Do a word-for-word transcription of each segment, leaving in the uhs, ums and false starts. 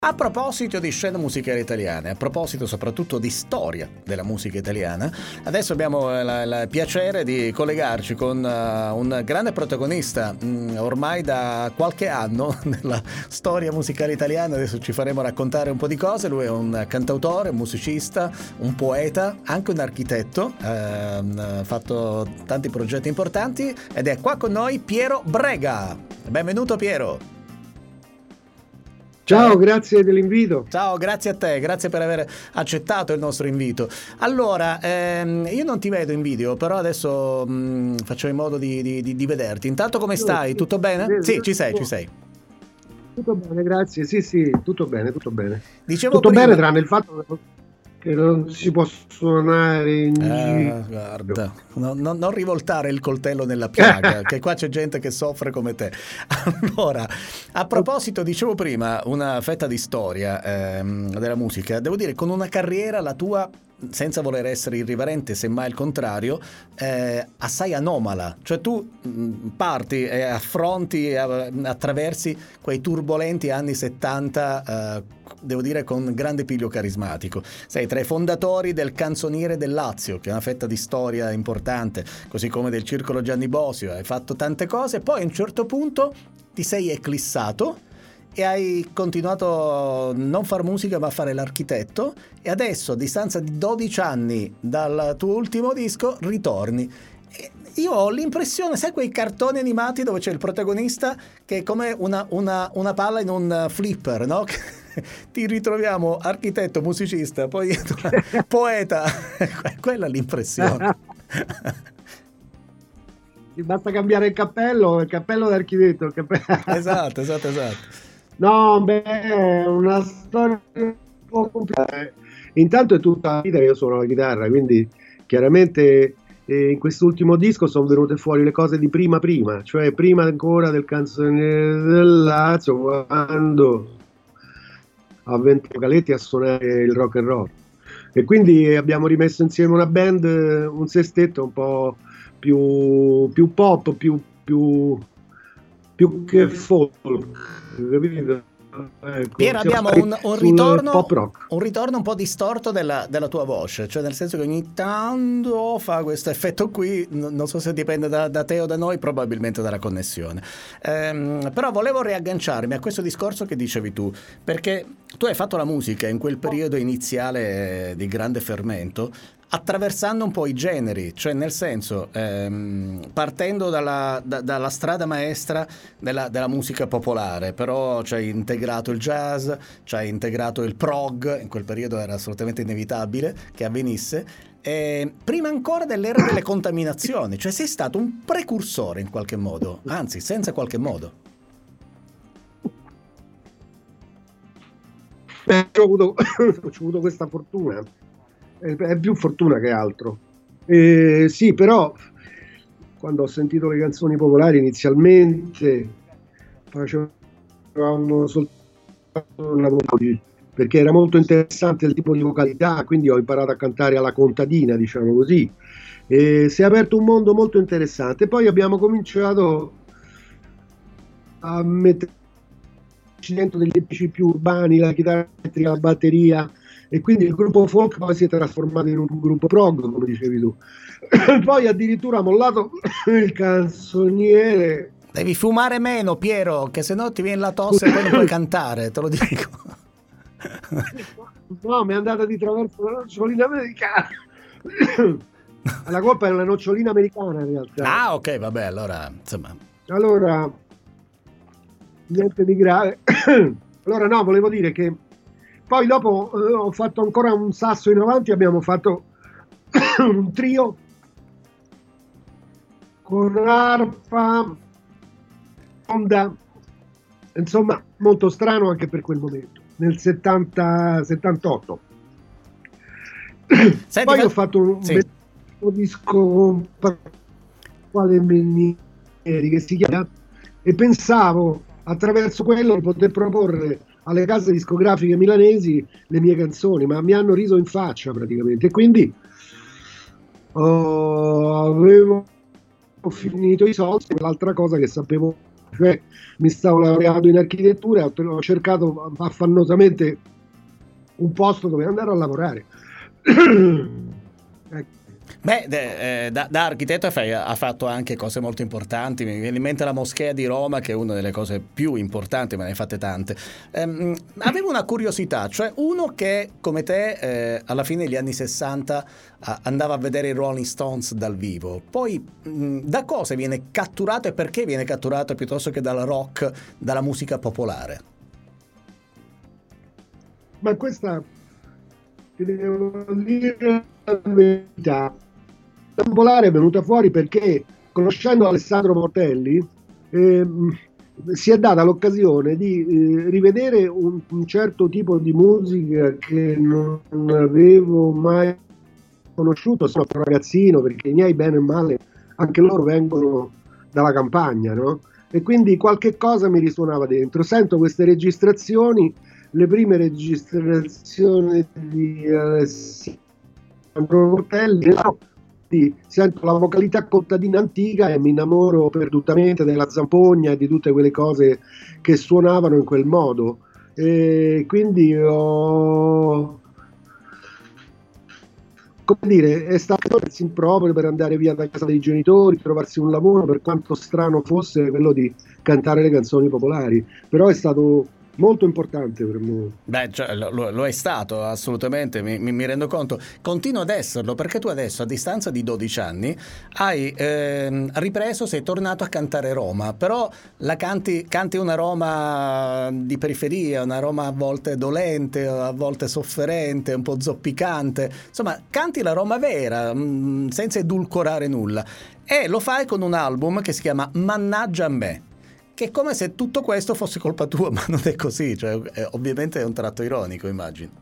A proposito di scene musicali italiane, a proposito soprattutto di storia della musica italiana, adesso abbiamo il piacere di collegarci con uh, un grande protagonista mh, ormai da qualche anno nella storia musicale italiana. Adesso ci faremo raccontare un po' di cose. Lui è un cantautore, un musicista, un poeta, anche un architetto, ha fatto tanti progetti importanti ed è qua con noi Piero Brega. Benvenuto Piero. Ciao, grazie dell'invito. Ciao, grazie a te, grazie per aver accettato il nostro invito. Allora, ehm, io non ti vedo in video, però adesso mh, faccio in modo di, di, di vederti. Intanto come stai? Tutto bene? Sì, ci sei, ci sei. Tutto bene, grazie. Sì, sì, tutto bene, tutto bene. Dicevo tutto prima... bene, tranne il fatto che non si può suonare in eh, giro. Guarda, no, no, non rivoltare il coltello nella piaga, che qua c'è gente che soffre come te. Allora, a proposito, dicevo prima, una fetta di storia ehm, della musica, devo dire, con una carriera la tua, senza voler essere irriverente, semmai il contrario, eh, assai anomala. Cioè tu mh, parti e affronti e attraversi quei turbolenti anni settanta, eh, devo dire con grande piglio carismatico. Sei tra i fondatori del Canzoniere del Lazio, che è una fetta di storia importante, così come del Circolo Gianni Bosio. Hai fatto tante cose, poi a un certo punto ti sei eclissato e hai continuato a non far musica ma a fare l'architetto, e adesso a distanza di dodici anni dal tuo ultimo disco ritorni. E io ho l'impressione, sai quei cartoni animati dove c'è il protagonista che è come una, una, una palla in un flipper, no? Ti ritroviamo architetto, musicista, poi poeta. Quella è l'impressione. Basta cambiare il cappello, il cappello d'architetto. Il cappello... Esatto, esatto, esatto. No, beh, è una storia un po' complicata. Intanto è tutta la vita che io suono la chitarra, quindi chiaramente eh, in quest'ultimo disco sono venute fuori le cose di prima prima, cioè prima ancora del Canzoniere del Lazio, quando ho venti vocaletti a suonare il rock and roll. E quindi abbiamo rimesso insieme una band, un sestetto un po' più, più pop, più, più, più che folk, capito? Ecco, Piero, abbiamo un, un, ritorno, un ritorno un po' distorto della, della tua voce, cioè nel senso che ogni tanto fa questo effetto qui, non so se dipende da, da te o da noi, probabilmente dalla connessione. Ehm, però volevo riagganciarmi a questo discorso che dicevi tu, perché tu hai fatto la musica in quel periodo iniziale di grande fermento, attraversando un po' i generi, cioè nel senso ehm, partendo dalla, da, dalla strada maestra della, della musica popolare, però ci hai integrato il jazz, ci hai integrato il prog, in quel periodo era assolutamente inevitabile che avvenisse, e prima ancora dell'era delle contaminazioni, cioè sei stato un precursore in qualche modo, anzi senza qualche modo. Beh, ho avuto, ho avuto questa fortuna. È più fortuna che altro. Eh, sì, però quando ho sentito le canzoni popolari inizialmente facevano soltanto una voce, perché era molto interessante il tipo di vocalità, quindi ho imparato a cantare alla contadina, diciamo così. E si è aperto un mondo molto interessante. Poi abbiamo cominciato a mettere dentro degli epici più urbani, la chitarra elettrica, la batteria, e quindi il gruppo folk poi si è trasformato in un gruppo prog, come dicevi tu. Poi addirittura ha mollato il canzoniere. Devi fumare meno, Piero, che se no ti viene la tosse e poi non puoi cantare, te lo dico. No, mi è andata di traverso la nocciolina americana. La colpa è la nocciolina americana in realtà. Ah, ok, vabbè, allora insomma. Allora, niente di grave. Allora no, volevo dire che poi dopo eh, ho fatto ancora un sasso in avanti, abbiamo fatto un trio con arpa, onda, insomma molto strano anche per quel momento, nel settanta settantotto. Senti, poi fa... ho fatto un sì. disco con quale Menieri che si chiama, e pensavo attraverso quello di poter proporre alle case discografiche milanesi le mie canzoni, ma mi hanno riso in faccia praticamente, e quindi oh, avevo finito i soldi. L'altra cosa che sapevo cioè mi stavo laureando in architettura e ho cercato affannosamente un posto dove andare a lavorare. Ecco. Beh, de, eh, da, da architetto fai, ha fatto anche cose molto importanti. Mi viene in mente la Moschea di Roma, che è una delle cose più importanti, ma ne hai fatte tante. Ehm, avevo una curiosità, cioè uno che come te eh, alla fine degli anni sessanta eh, andava a vedere i Rolling Stones dal vivo, poi mh, da cosa viene catturato e perché viene catturato piuttosto che dal rock, dalla musica popolare? Ma questa, ti devo dire la verità, la popolare è venuta fuori perché, conoscendo Alessandro Mortelli, eh, si è data l'occasione di eh, rivedere un, un certo tipo di musica che non avevo mai conosciuto. Sono un ragazzino, perché i miei, bene o male, anche loro vengono dalla campagna, no? E quindi qualche cosa mi risuonava dentro. Sento queste registrazioni, le prime registrazioni di Alessandro Mortelli, no? Sento la vocalità contadina antica e mi innamoro perdutamente della zampogna e di tutte quelle cose che suonavano in quel modo, e quindi ho, come dire, è stato proprio per andare via da casa dei genitori, trovarsi un lavoro, per quanto strano fosse, quello di cantare le canzoni popolari, però è stato molto importante per me. Beh, cioè, lo, lo è stato assolutamente, mi, mi rendo conto. Continua ad esserlo, perché tu adesso, a distanza di dodici anni, hai eh, ripreso, sei tornato a cantare Roma, però la canti, canti una Roma di periferia, una Roma a volte dolente, a volte sofferente, un po' zoppicante, insomma canti la Roma vera, mh, senza edulcorare nulla, e lo fai con un album che si chiama Mannaggia a me, che è come se tutto questo fosse colpa tua, ma non è così, cioè, è, ovviamente è un tratto ironico, immagino.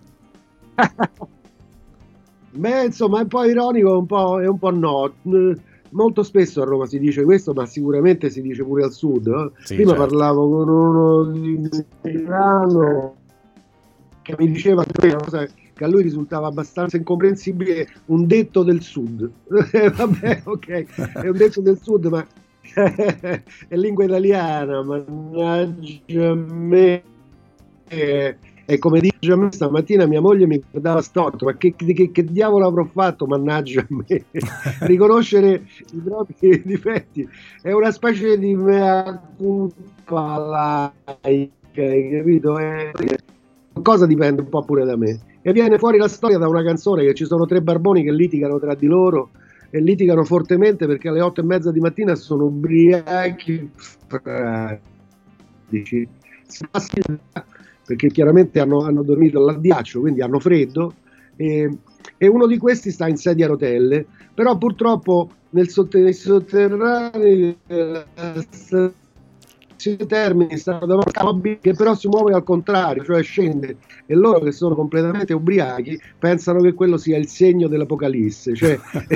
Beh, insomma, è un po' ironico, un po', è un po' no. Molto spesso a Roma si dice questo, ma sicuramente si dice pure al sud. Eh? Sì, Prima certo. parlavo con uno di Milano che mi diceva una cosa che a lui risultava abbastanza incomprensibile, un detto del sud. Vabbè, ok, è un detto del sud, ma è lingua italiana, mannaggia a me. E, e come dice a me stamattina mia moglie mi guardava storto, ma che, che, che diavolo avrò fatto, mannaggia a me. Riconoscere i propri difetti è una specie di mea culpa laica, capito? È, cosa dipende un po' pure da me, e viene fuori la storia da una canzone che ci sono tre barboni che litigano tra di loro e litigano fortemente perché alle otto e mezza di mattina sono ubriachi fradici, perché chiaramente hanno, hanno dormito all'addiaccio, quindi hanno freddo, e, e uno di questi sta in sedia a rotelle, però purtroppo nel sotter- nei sotterranei eh, Termini stanno davanti a un che però si muove al contrario, cioè scende, e loro che sono completamente ubriachi pensano che quello sia il segno dell'Apocalisse, cioè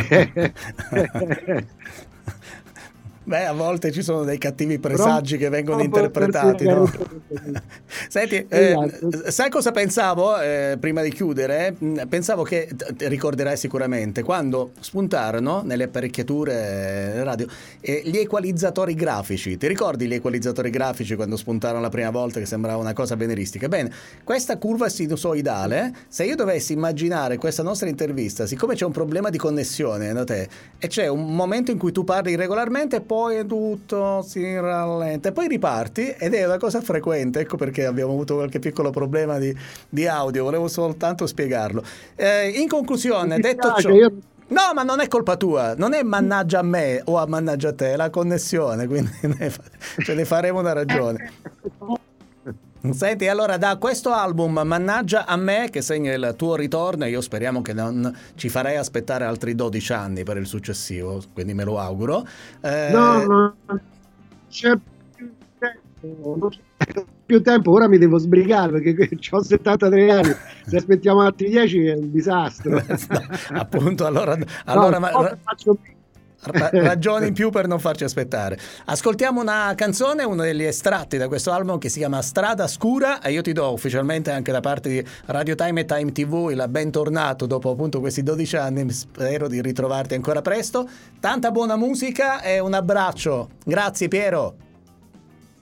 Beh, a volte ci sono dei cattivi presagi che vengono no, interpretati, no? Senti, eh, esatto. sai cosa pensavo eh, prima di chiudere? Pensavo che, ti ricorderai sicuramente, quando spuntarono nelle apparecchiature eh, radio eh, gli equalizzatori grafici. Ti ricordi gli equalizzatori grafici quando spuntarono la prima volta, che sembrava una cosa veneristica? Bene, questa curva sinusoidale, se io dovessi immaginare questa nostra intervista, siccome c'è un problema di connessione da te, e c'è un momento in cui tu parli regolarmente e poi tutto si rallenta e poi riparti, ed è una cosa frequente, ecco perché abbiamo avuto qualche piccolo problema di, di audio, volevo soltanto spiegarlo. Eh, in conclusione, detto ciò, Io... no, ma non è colpa tua, non è mannaggia a me o a mannaggia a te, è la connessione, quindi ne fa... ce ne faremo una ragione. Senti, allora da questo album Mannaggia a me, che segna il tuo ritorno, e io speriamo che non ci farai aspettare altri dodici anni per il successivo, quindi me lo auguro. Eh... No, no, c'è più tempo, non c'è più tempo, ora mi devo sbrigare perché ho settantatré anni, se aspettiamo altri dieci è un disastro. Appunto, allora, allora no, ma... faccio... ragioni in più per non farci aspettare. Ascoltiamo una canzone, uno degli estratti da questo album, che si chiama Strada Scura, e io ti do ufficialmente anche da parte di Radio Time e Time tivù il bentornato dopo appunto questi dodici anni. Spero di ritrovarti ancora presto. Tanta buona musica e un abbraccio. Grazie Piero.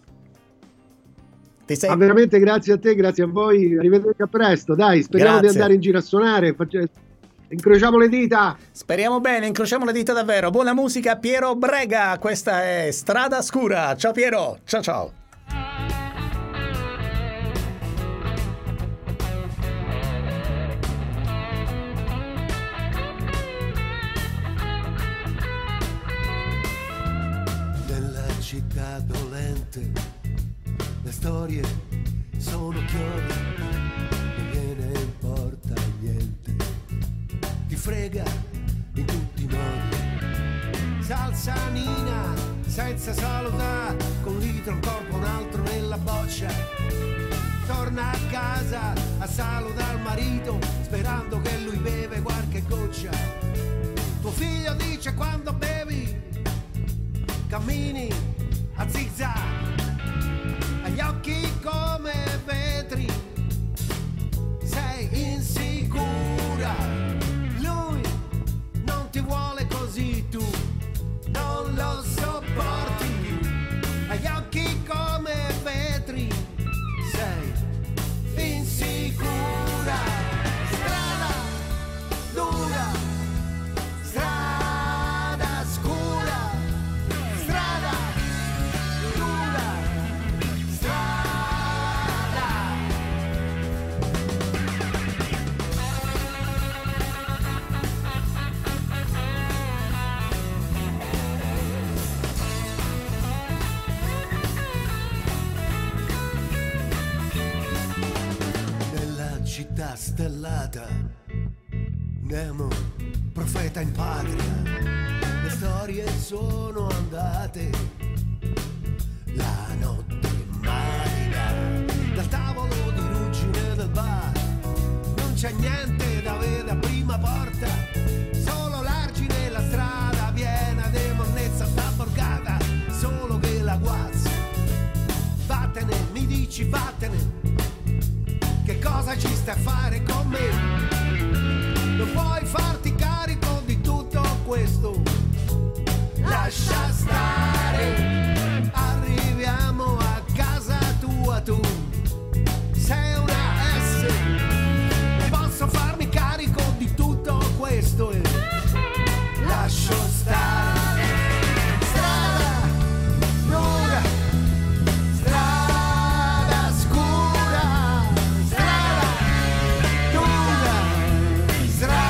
Ti sei... ah, veramente grazie a te, grazie a voi, arrivederci a presto, dai, speriamo Grazie. di andare in giro a suonare, faccia... incrociamo le dita. Speriamo bene, incrociamo le dita davvero. Buona musica, Piero Brega, questa è Strada Scura. Ciao Piero, ciao ciao. Città dolente, le storie sono chiodi, non gliene importa niente, ti frega in tutti i modi. Salsanina senza salutare, con litro un corpo un altro nella boccia, torna a casa a salutare il marito, sperando che lui beve qualche goccia. Tuo figlio dice quando bevi cammini a zigzag, agli occhi come vetri, sei insicura, lui non ti vuole così, tu non lo sopporti, agli occhi come vetri, sei insicura, strada dura, strada scura, strada dura, strada. Nella città stellata, Nemo, profeta in patria, le storie sono andate, la notte magica, dal tavolo di ruggine del bar, non c'è niente da vedere a prima porta, solo l'argine e la strada piena di monnezza sta borgata, solo che la guazza, vattene, mi dici vattene, che cosa ci stai a fare con me? Non puoi farti carico di tutto questo, lascia stare, arriviamo a casa tua tu, sei una S, non posso farmi carico di tutto questo e lascio stare, strada dura, strada scura, strada dura, strada.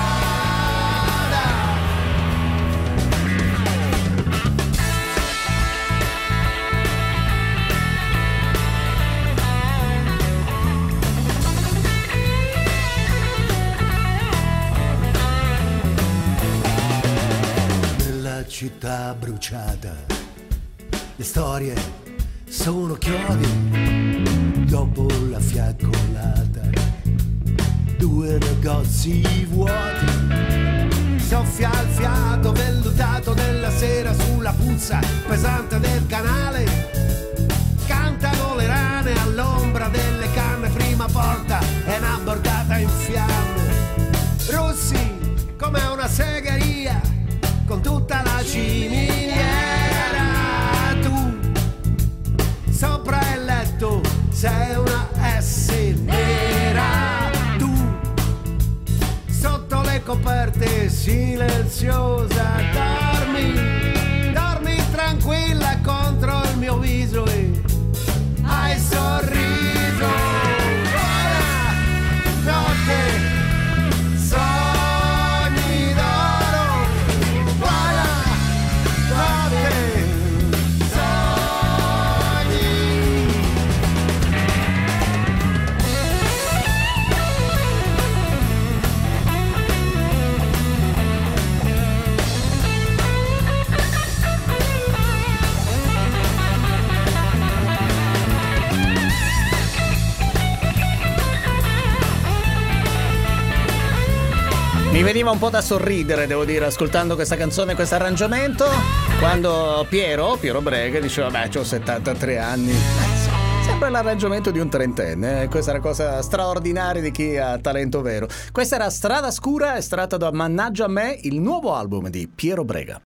Nella città bruciata, le storie sono chiodi, dopo la fiaccolata, due negozi vuoti, soffia il fiato vellutato della sera sulla puzza pesante del canale, cantano le rane all'ombra delle canne, prima porta è una bordata in fiamme, rossi come una segheria con tutta la ciminiera, tu sopra il letto sei una S nera, tu sotto le coperte silenziosa dormi, dormi tranquilla contro il mio viso e hai sorriso, ora notte sogni d'oro, ora notte sogni. Mi veniva un po' da sorridere, devo dire, ascoltando questa canzone, questo arrangiamento, quando Piero, Piero Brega, diceva, beh, c'ho settantatré anni. Sempre l'arrangiamento di un trentenne, eh? Questa è una cosa straordinaria di chi ha talento vero. Questa era Strada Scura, estratto da Mannaggia a me, il nuovo album di Piero Brega.